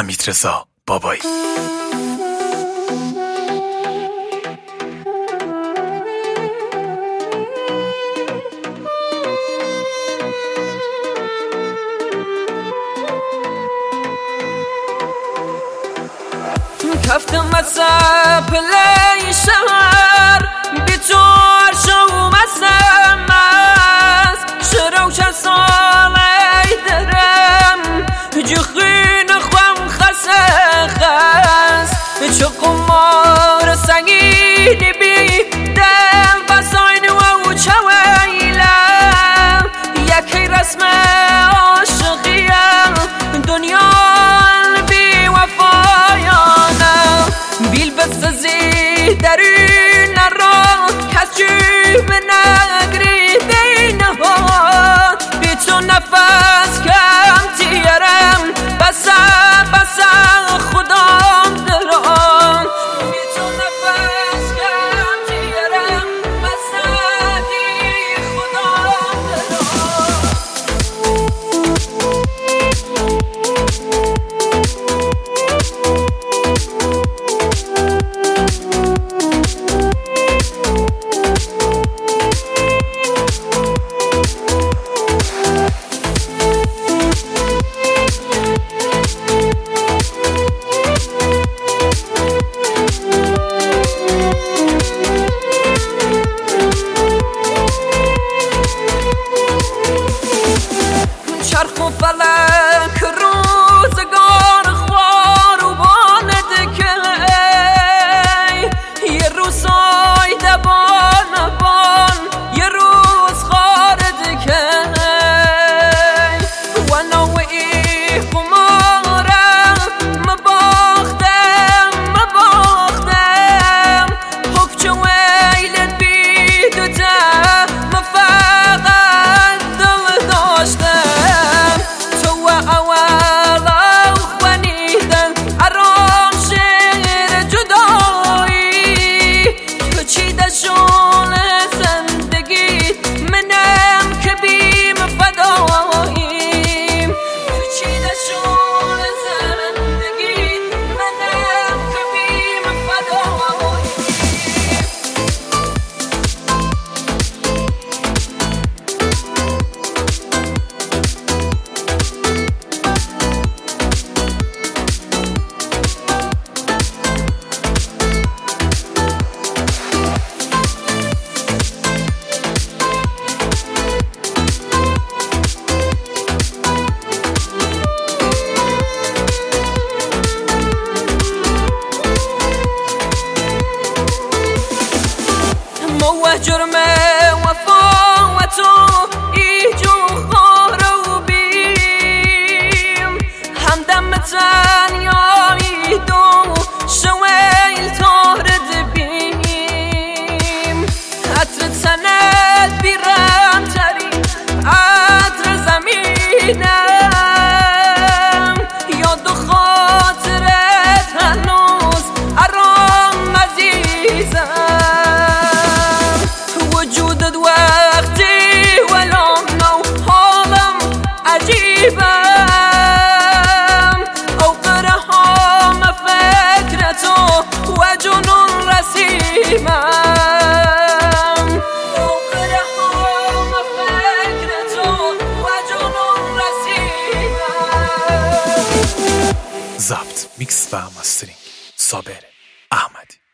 حمیدرضا بابایی. کفتم مصب پلی شهر بیتور شو مستم از شروع سالی درم جخین خوام خسه خست چو قمار سنگینی بی دل بساین و چویلم یکی رسم عاشقیم دنیا بی وفایانم بیل بسازی درین را کسی به نگری دینها بی تو نفس کم تیرم بسا خودم درام بی تو نفس کم تیرم بسا خودم چرخ و فلک روزگار خوار و بانده که یه روز سایده بان یه روز خارده که و نوعی خمارم مباختم حکچه ویلت بیدوته مفقد دل داشتم جرم وفا و تو ایجو خارو بیم همدم تنیایی دو شویل تارد بیم عطر تنت بیرم تری عطر زمینم یاد و خاطرت هنوز ارام عزیزم وجودت وقتی ولو نو حالم عجیبم اوقرهم فکرتو و جنون رسیمم اوقرهم فکرتو و جنون رسیمم. ضبط، میکس و ماسترینگ صابر احمدی.